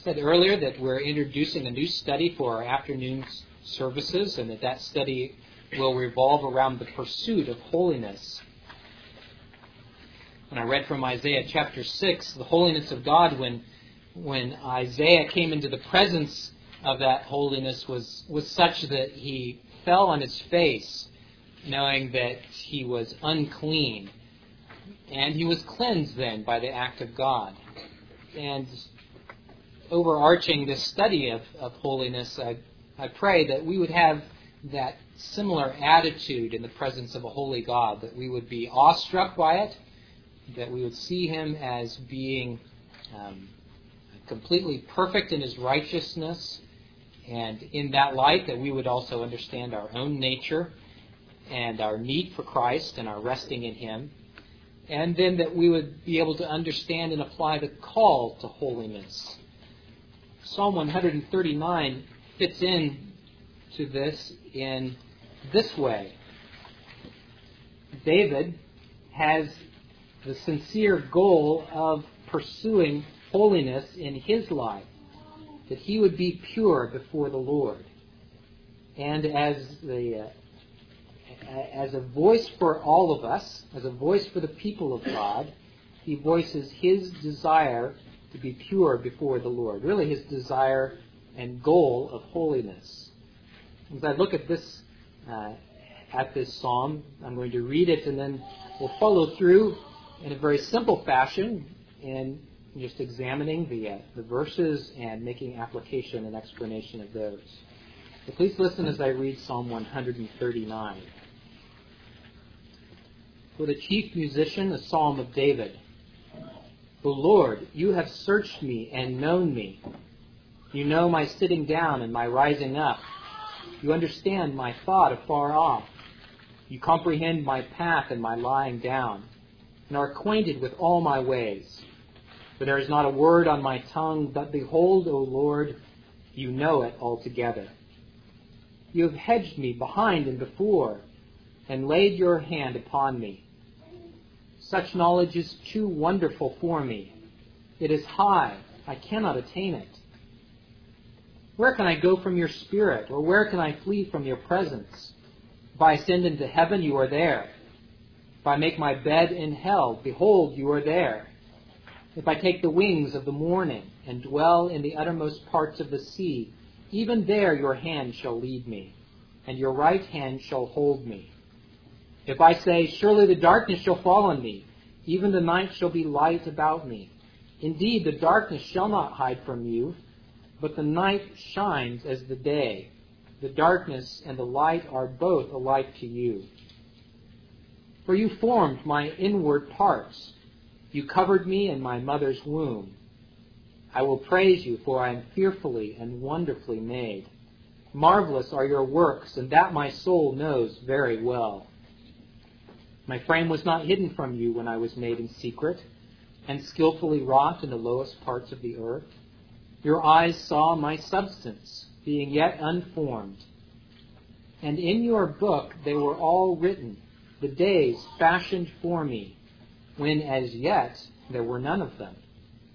said earlier that we're introducing a new study for our afternoon services, and that study will revolve around the pursuit of holiness. When I read from Isaiah chapter 6, the holiness of God, when Isaiah came into the presence of that holiness was such that he fell on his face, knowing that he was unclean. And he was cleansed then by the act of God. And overarching this study of holiness, I pray that we would have that similar attitude in the presence of a holy God, that we would be awestruck by it, that we would see him as being completely perfect in his righteousness, and in that light that we would also understand our own nature and our need for Christ and our resting in him, and then that we would be able to understand and apply the call to holiness. Psalm 139 fits in to this in this way. David has the sincere goal of pursuing holiness in his life, that he would be pure before the Lord. And as a voice for all of us, as a voice for the people of God, he voices his desire to be pure before the Lord, really his desire and goal of holiness. As I look at this psalm, I'm going to read it, and then we'll follow through in a very simple fashion in just examining the verses and making application and explanation of those. So please listen as I read Psalm 139. For the chief musician, a psalm of David. O Lord, you have searched me and known me. You know my sitting down and my rising up. You understand my thought afar off. You comprehend my path and my lying down, and are acquainted with all my ways. For there is not a word on my tongue, but behold, O Lord, you know it altogether. You have hedged me behind and before, and laid your hand upon me. Such knowledge is too wonderful for me. It is high, I cannot attain it. Where can I go from your spirit, or where can I flee from your presence? If I ascend into heaven, you are there. If I make my bed in hell, behold, you are there. If I take the wings of the morning and dwell in the uttermost parts of the sea, even there your hand shall lead me, and your right hand shall hold me. If I say, surely the darkness shall fall on me, even the night shall be light about me. Indeed, the darkness shall not hide from you, but the night shines as the day. The darkness and the light are both alike to you. For you formed my inward parts. You covered me in my mother's womb. I will praise you, for I am fearfully and wonderfully made. Marvelous are your works, and that my soul knows very well. My frame was not hidden from you when I was made in secret, and skillfully wrought in the lowest parts of the earth. Your eyes saw my substance, being yet unformed. And in your book they were all written, the days fashioned for me, when as yet there were none of them.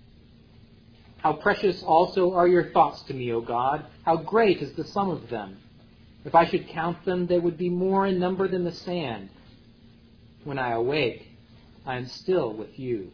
How precious also are your thoughts to me, O God! How great is the sum of them! If I should count them, they would be more in number than the sand. When I awake, I am still with you.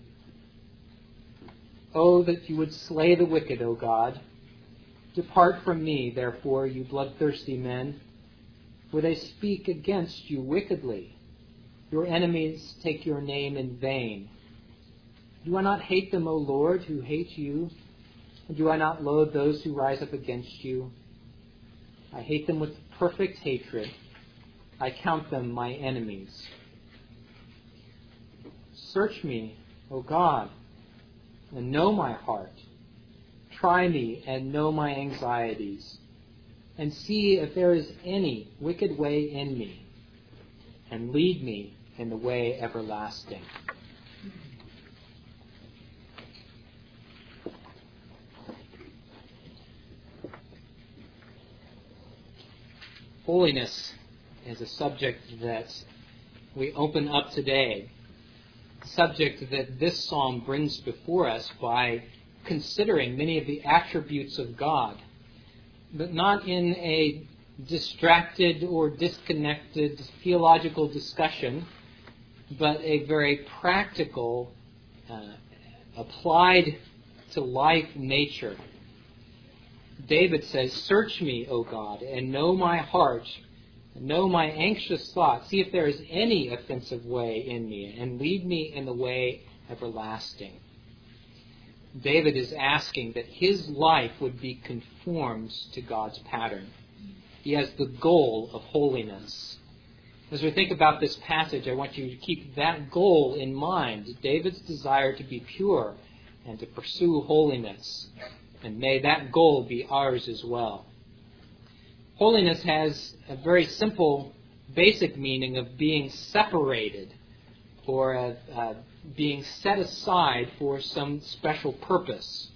Oh, that you would slay the wicked, O God! Depart from me, therefore, you bloodthirsty men, for they speak against you wickedly. Your enemies take your name in vain. Do I not hate them, O Lord, who hate you? And do I not loathe those who rise up against you? I hate them with perfect hatred. I count them my enemies. Search me, O God, and know my heart. Try me and know my anxieties, and see if there is any wicked way in me, and lead me in the way everlasting. Holiness is a subject that we open up today, a subject that this psalm brings before us by considering many of the attributes of God, but not in a distracted or disconnected theological discussion, but a very practical, applied to life nature. David says, "Search me, O God, and know my heart, know my anxious thoughts. See if there is any offensive way in me, and lead me in the way everlasting." David is asking that his life would be conformed to God's pattern. He has the goal of holiness. As we think about this passage, I want you to keep that goal in mind, David's desire to be pure and to pursue holiness. And may that goal be ours as well. Holiness has a very simple, basic meaning of being separated or of being set aside for some special purpose.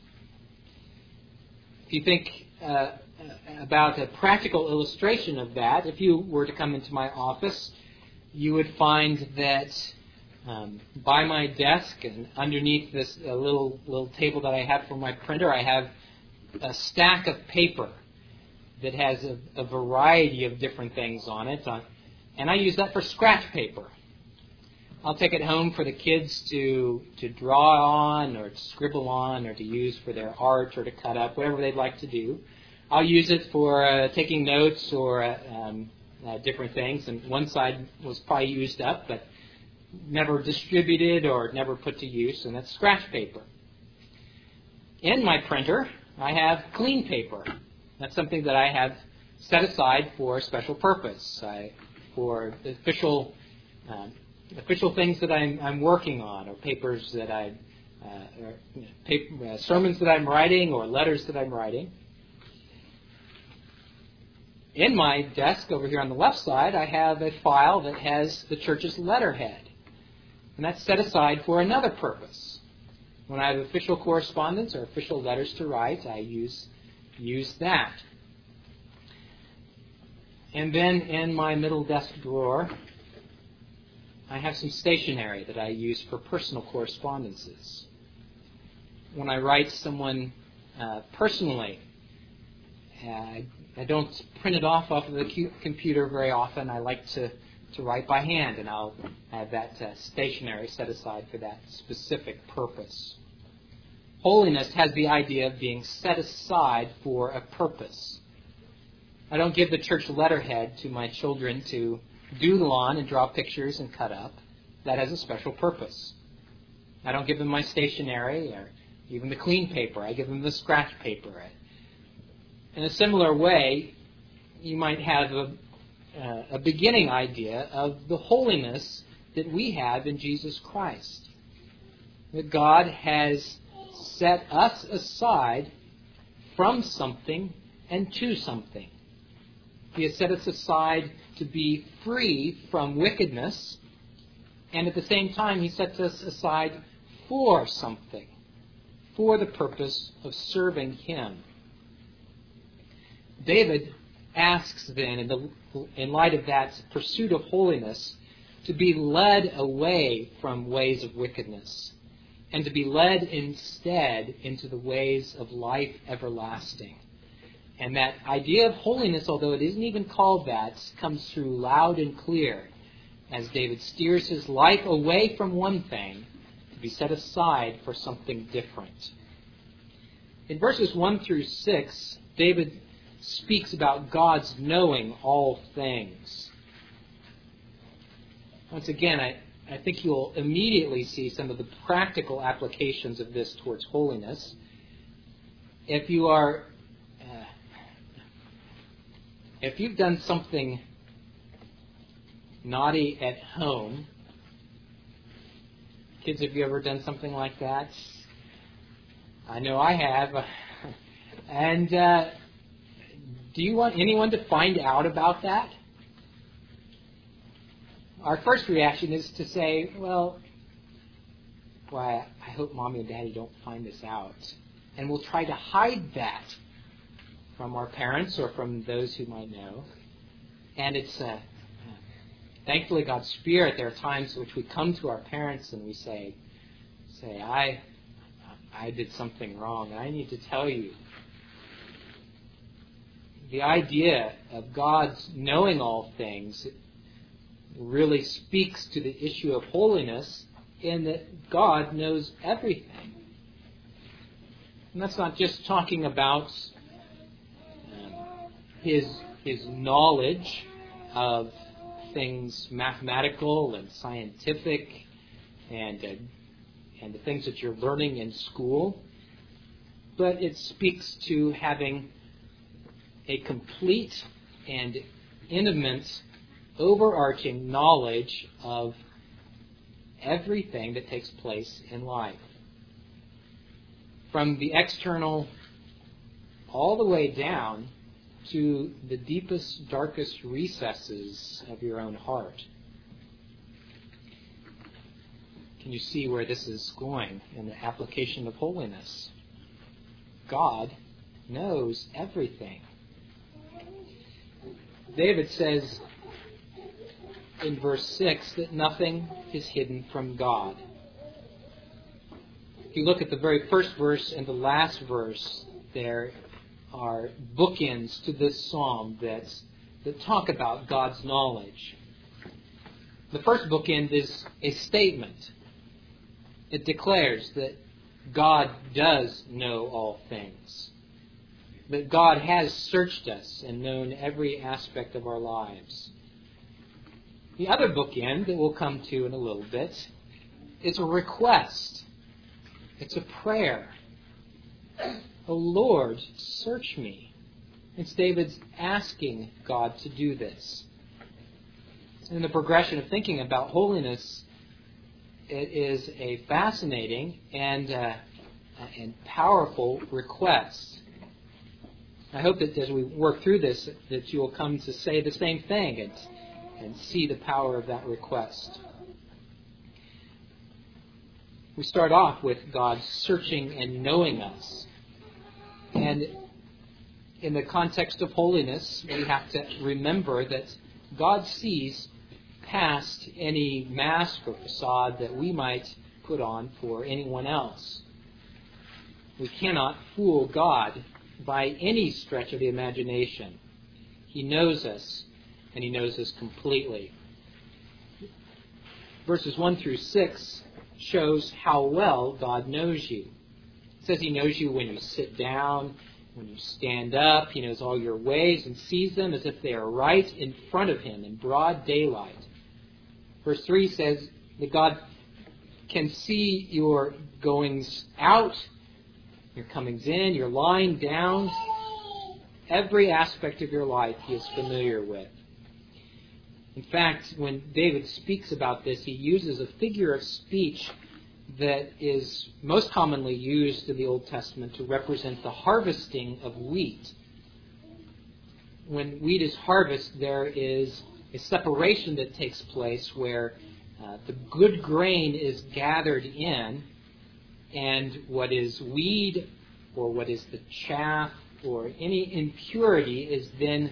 If you think about a practical illustration of that, if you were to come into my office, you would find that by my desk and underneath this little table that I have for my printer, I have a stack of paper that has a variety of different things on it, and I use that for scratch paper. I'll take it home for the kids to draw on or to scribble on or to use for their art or to cut up, whatever they'd like to do. I'll use it for taking notes or different things. And one side was probably used up but never distributed or never put to use, and that's scratch paper. In my printer, I have clean paper. That's something that I have set aside for a special purpose, for official things that I'm working on, or papers that sermons that I'm writing, or letters that I'm writing. In my desk over here on the left side, I have a file that has the church's letterhead, and that's set aside for another purpose. When I have official correspondence or official letters to write, I use that. And then in my middle desk drawer, I have some stationery that I use for personal correspondences. When I write someone personally, I don't print it off of the computer very often. I like to write by hand, and I'll have that stationery set aside for that specific purpose. Holiness has the idea of being set aside for a purpose. I don't give the church letterhead to my children to doodle on and draw pictures and cut up. That has a special purpose. I don't give them my stationery or even the clean paper. I give them the scratch paper. In a similar way, you might have a beginning idea of the holiness that we have in Jesus Christ. That God has set us aside from something and to something. He has set us aside to be free from wickedness, and at the same time He sets us aside for something, for the purpose of serving Him. David asks then, in light of that pursuit of holiness, to be led away from ways of wickedness and to be led instead into the ways of life everlasting. And that idea of holiness, although it isn't even called that, comes through loud and clear as David steers his life away from one thing to be set aside for something different. In verses 1 through 6, David speaks about God's knowing all things. Once again, I think you'll immediately see some of the practical applications of this towards holiness. If you've done something naughty at home, kids, have you ever done something like that? I know I have. And do you want anyone to find out about that? Our first reaction is to say, well, I hope Mommy and Daddy don't find this out. And we'll try to hide that from our parents or from those who might know. And it's thankfully God's Spirit. There are times in which we come to our parents and we say, I did something wrong. I need to tell you. The idea of God's knowing all things really speaks to the issue of holiness in that God knows everything. And that's not just talking about his knowledge of things mathematical and scientific and the things that you're learning in school, but it speaks to having a complete and intimate, overarching knowledge of everything that takes place in life. From the external all the way down to the deepest, darkest recesses of your own heart. Can you see where this is going in the application of holiness? God knows everything. David says in verse 6 that nothing is hidden from God. If you look at the very first verse and the last verse, there are bookends to this psalm that talk about God's knowledge. The first bookend is a statement. It declares that God does know all things, that God has searched us and known every aspect of our lives. The other bookend that we'll come to in a little bit is a request. It's a prayer. O Lord, search me. It's David's asking God to do this. In the progression of thinking about holiness, it is a fascinating and powerful request. I hope that as we work through this, that you will come to say the same thing and see the power of that request. We start off with God searching and knowing us. And in the context of holiness, we have to remember that God sees past any mask or facade that we might put on for anyone else. We cannot fool God by any stretch of the imagination. He knows us, and He knows us completely. Verses 1 through 6 shows how well God knows you. It says He knows you when you sit down, when you stand up. He knows all your ways and sees them as if they are right in front of Him in broad daylight. Verse 3 says that God can see your goings out, your comings in, your lying down. Every aspect of your life He is familiar with. In fact, when David speaks about this, he uses a figure of speech that is most commonly used in the Old Testament to represent the harvesting of wheat. When wheat is harvested, there is a separation that takes place where the good grain is gathered in, and what is weed or what is the chaff or any impurity is then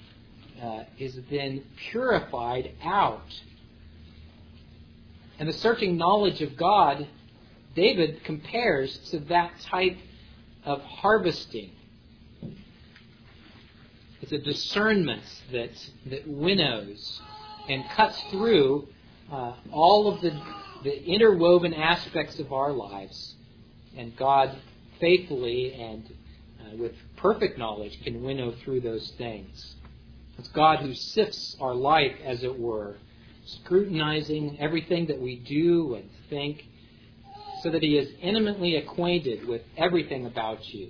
purified out. And the searching knowledge of God, David compares to that type of harvesting. It's a discernment that winnows and cuts through all of the interwoven aspects of our lives. And God faithfully and with perfect knowledge can winnow through those things. It's God who sifts our life, as it were, scrutinizing everything that we do and think, so that He is intimately acquainted with everything about you.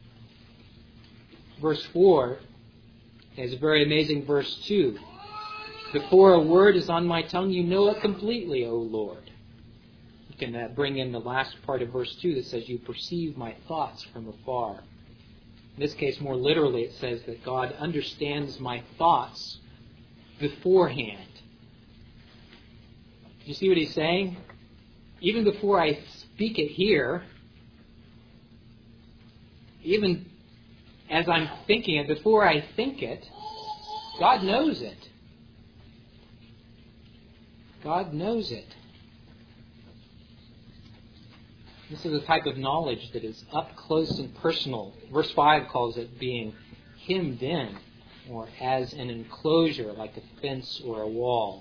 Verse 4 is a very amazing verse 2. Before a word is on my tongue, you know it completely, O Lord. You can bring in the last part of verse 2 that says, you perceive my thoughts from afar. In this case, more literally, it says that God understands my thoughts beforehand. Do you see what he's saying? Even before I speak it here, even as I'm thinking it, before I think it, God knows it. God knows it. This is a type of knowledge that is up close and personal. Verse 5 calls it being hemmed in, or as an enclosure, like a fence or a wall.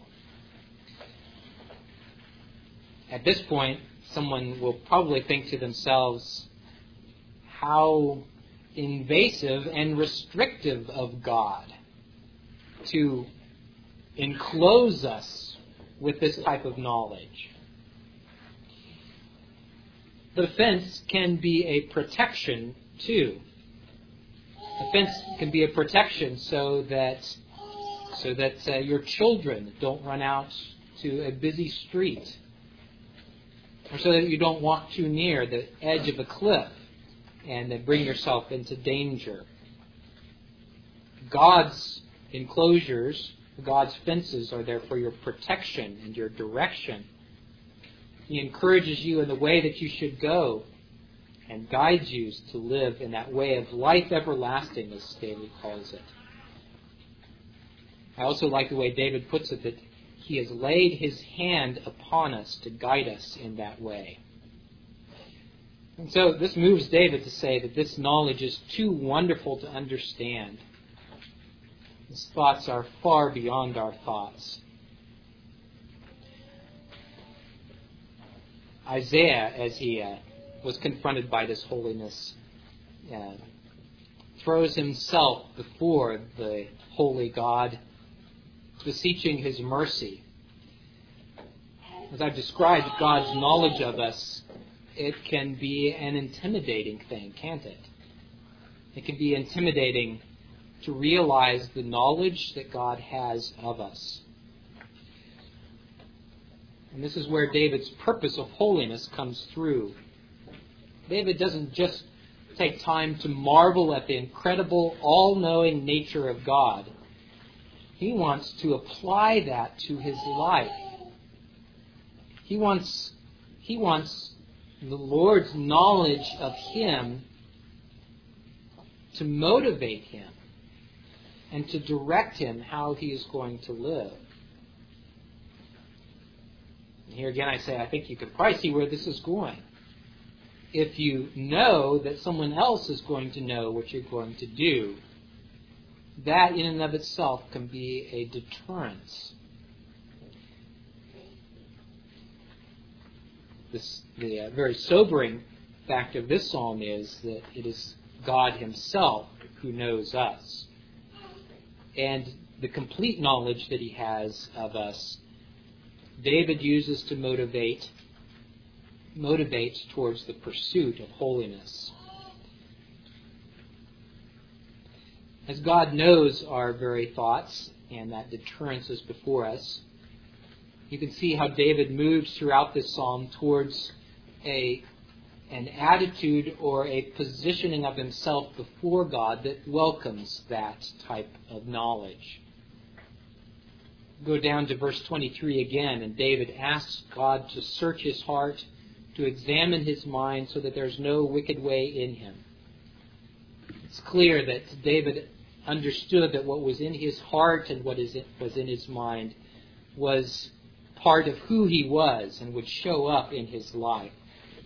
At this point, someone will probably think to themselves, how invasive and restrictive of God to enclose us with this type of knowledge. The fence can be a protection too. The fence can be a protection so that your children don't run out to a busy street, or so that you don't walk too near the edge of a cliff and then bring yourself into danger. God's enclosures, God's fences are there for your protection and your direction. He encourages you in the way that you should go and guides you to live in that way of life everlasting, as David calls it. I also like the way David puts it, that he has laid his hand upon us to guide us in that way. And so this moves David to say that this knowledge is too wonderful to understand. His thoughts are far beyond our thoughts. Isaiah, as he was confronted by this holiness, throws himself before the holy God, beseeching his mercy. As I've described God's knowledge of us, it can be an intimidating thing, can't it? It can be intimidating to realize the knowledge that God has of us. And this is where David's purpose of holiness comes through. David doesn't just take time to marvel at the incredible, all-knowing nature of God. He wants to apply that to his life. He wants the Lord's knowledge of him to motivate him and to direct him how he is going to live. And here again I say, I think you can probably see where this is going. If you know that someone else is going to know what you're going to do, that in and of itself can be a deterrence. The very sobering fact of this psalm is that it is God himself who knows us. And the complete knowledge that he has of us, David uses to motivate towards the pursuit of holiness. As God knows our very thoughts, and that deterrence is before us, you can see how David moves throughout this psalm towards an attitude or a positioning of himself before God that welcomes that type of knowledge. Go down to verse 23 again, and David asks God to search his heart, to examine his mind so that there's no wicked way in him. It's clear that David understood that what was in his heart and what was in his mind was part of who he was and would show up in his life.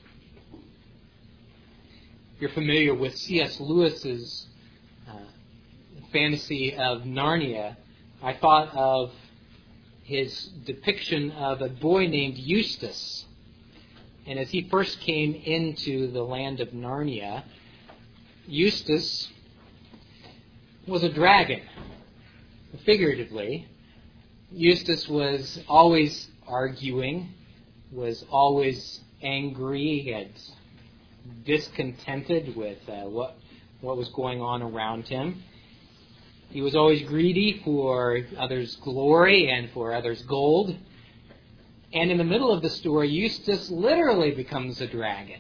If you're familiar with C.S. Lewis's fantasy of Narnia, I thought of his depiction of a boy named Eustace. And as he first came into the land of Narnia, Eustace was a dragon, figuratively. Eustace was always arguing, was always angry and discontented with what was going on around him. He was always greedy for others' glory and for others' gold. And in the middle of the story, Eustace literally becomes a dragon.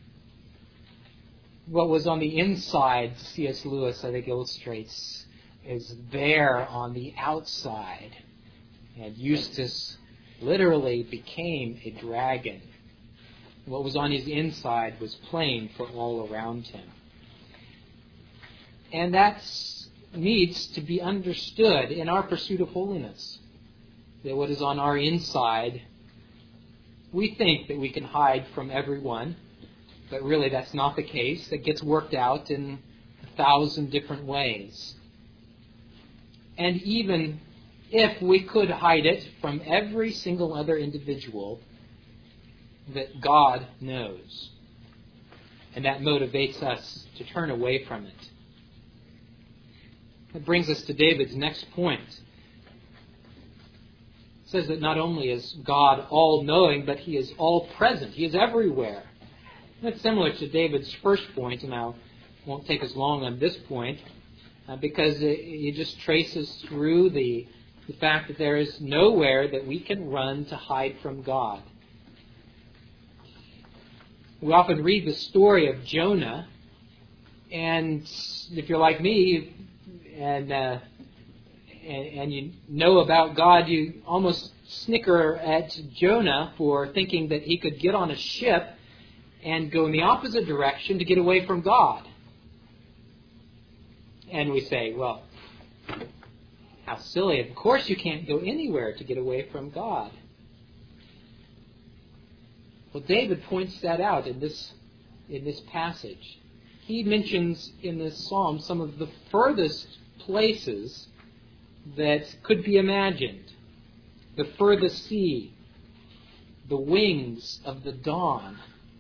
What was on the inside, C.S. Lewis, I think, illustrates, is there on the outside. And Eustace literally became a dragon. What was on his inside was plain for all around him. And that needs to be understood in our pursuit of holiness. That what is on our inside, we think that we can hide from everyone. But really that's not the case. It gets worked out in 1,000 different ways. And even if we could hide it from every single other individual, that God knows. And that motivates us to turn away from it. That brings us to David's next point. It says that not only is God all-knowing, but He is all-present. He is everywhere. That's similar to David's first point, and I won't take as long on this point, because it just traces through the fact that there is nowhere that we can run to hide from God. We often read the story of Jonah, and if you're like me, and you know about God, you almost snicker at Jonah for thinking that he could get on a ship and go in the opposite direction to get away from God. And we say, well, how silly. Of course you can't go anywhere to get away from God. Well, David points that out in this passage. He mentions in this psalm some of the furthest places that could be imagined. The furthest sea, the wings of the dawn.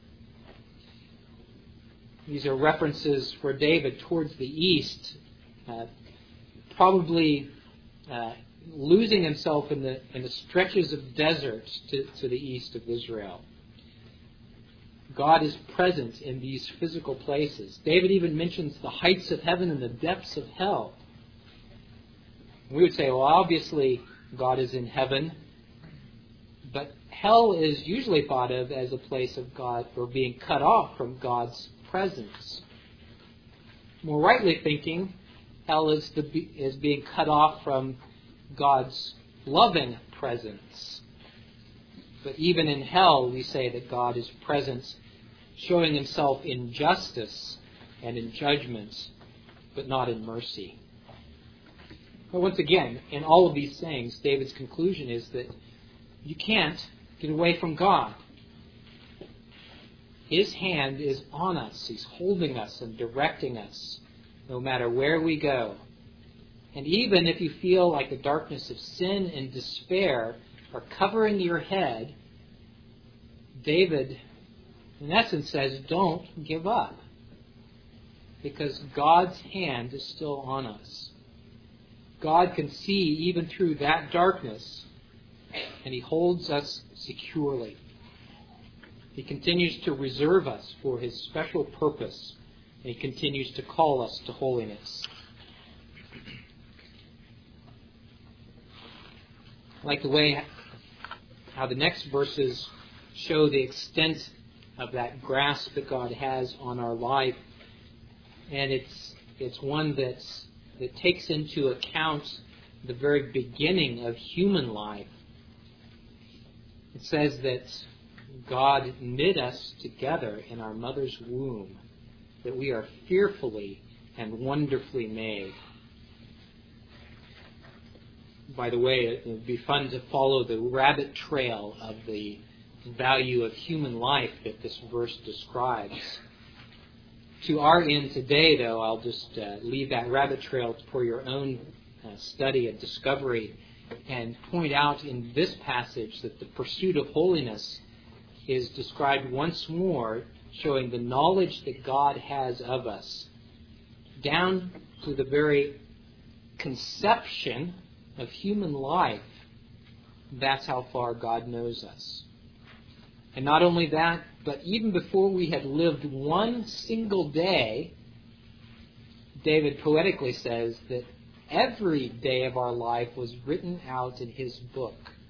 These are references for David towards the east, probably losing himself in the stretches of desert to the east of Israel. God is present in these physical places. David even mentions the heights of heaven and the depths of hell. We would say, well, obviously God is in heaven, but hell is usually thought of as a place of God, or being cut off from God's presence. More rightly thinking, hell is being cut off from God's loving presence. But even in hell, we say that God is present, showing Himself in justice and in judgment, but not in mercy. But once again, in all of these things, David's conclusion is that you can't get away from God. His hand is on us. He's holding us and directing us, no matter where we go. And even if you feel like the darkness of sin and despair are covering your head, David, in essence, says, don't give up. Because God's hand is still on us. God can see even through that darkness, and He holds us securely. He continues to reserve us for His special purpose, and He continues to call us to holiness. I like the way how the next verses show the extent of that grasp that God has on our life. And it's one that takes into account the very beginning of human life. It says that God knit us together in our mother's womb, that we are fearfully and wonderfully made. By the way, it would be fun to follow the rabbit trail of the value of human life that this verse describes. To our end today, though, I'll just leave that rabbit trail for your own study and discovery, and point out in this passage that the pursuit of holiness is described once more, showing the knowledge that God has of us, down to the very conception of human life. That's how far God knows us. And not only that, but even before we had lived one single day, David poetically says that every day of our life was written out in His book.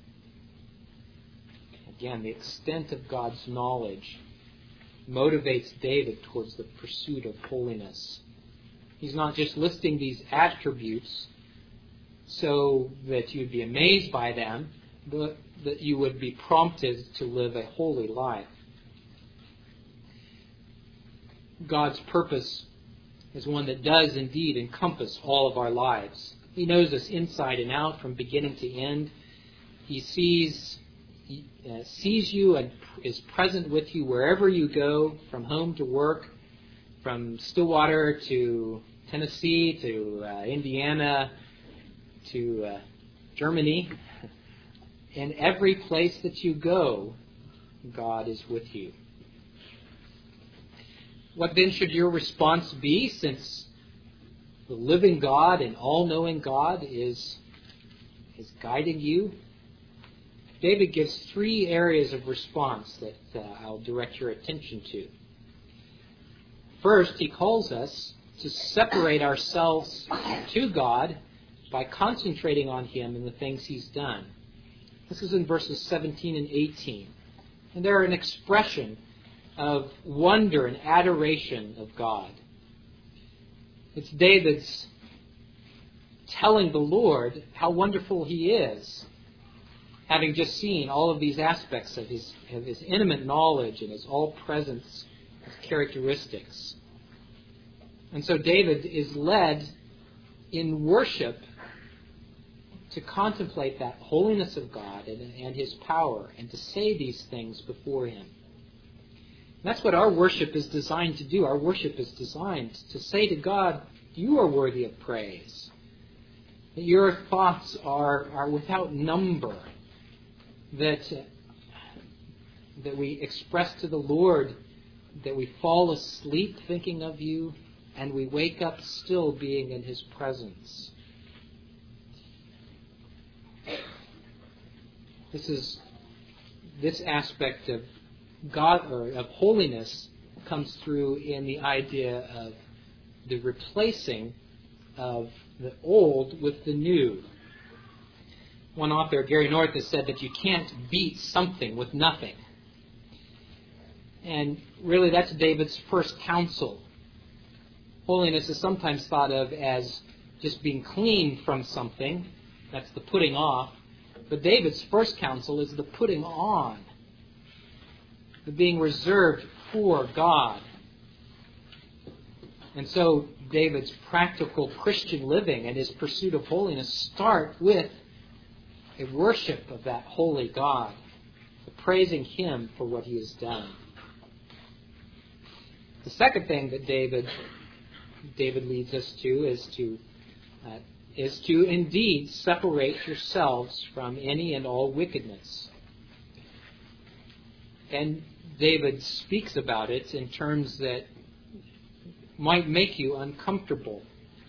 Again, the extent of God's knowledge motivates David towards the pursuit of holiness. He's not just listing these attributes so that you'd be amazed by them, but that you would be prompted to live a holy life. God's purpose is one that does indeed encompass all of our lives. He knows us inside and out from beginning to end. He sees sees you and is present with you wherever you go, from home to work, from Stillwater to Tennessee to Indiana to Germany. In every place that you go, God is with you. What then should your response be, since the living God and all-knowing God is guiding you? David gives 3 areas of response that I'll direct your attention to. First, he calls us to separate ourselves to God by concentrating on Him and the things He's done. This is in verses 17 and 18. And they're an expression of wonder and adoration of God. It's David's telling the Lord how wonderful He is, having just seen all of these aspects of His intimate knowledge and His all-presence, His characteristics. And so David is led in worship to contemplate that holiness of God and His power, and to say these things before Him. And that's what our worship is designed to do. Our worship is designed to say to God, you are worthy of praise. That your thoughts are without number. That we express to the Lord that we fall asleep thinking of you, and we wake up still being in His presence. This aspect of God, or of holiness, comes through in the idea of the replacing of the old with the new. One author, Gary North, has said that you can't beat something with nothing. And really that's David's first counsel. Holiness is sometimes thought of as just being clean from something. That's the putting off. But David's first counsel is the putting on, the being reserved for God. And so David's practical Christian living and his pursuit of holiness start with a worship of that holy God, praising Him for what He has done. The second thing that David leads us to is to indeed separate yourselves from any and all wickedness. And David speaks about it in terms that might make you uncomfortable.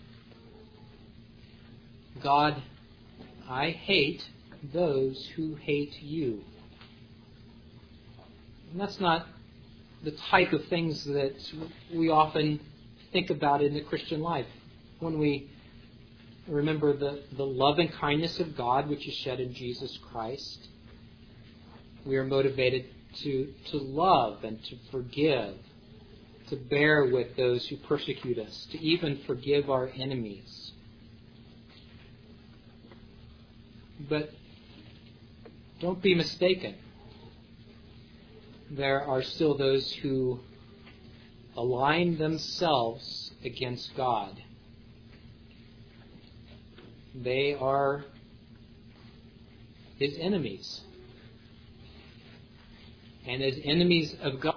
God, I hate those who hate you. And that's not the type of things that we often think about in the Christian life. When we remember the love and kindness of God which is shed in Jesus Christ, we are motivated to love and to forgive, to bear with those who persecute us, to even forgive our enemies. But don't be mistaken. There are still those who align themselves against God. They are His enemies. And as enemies of God,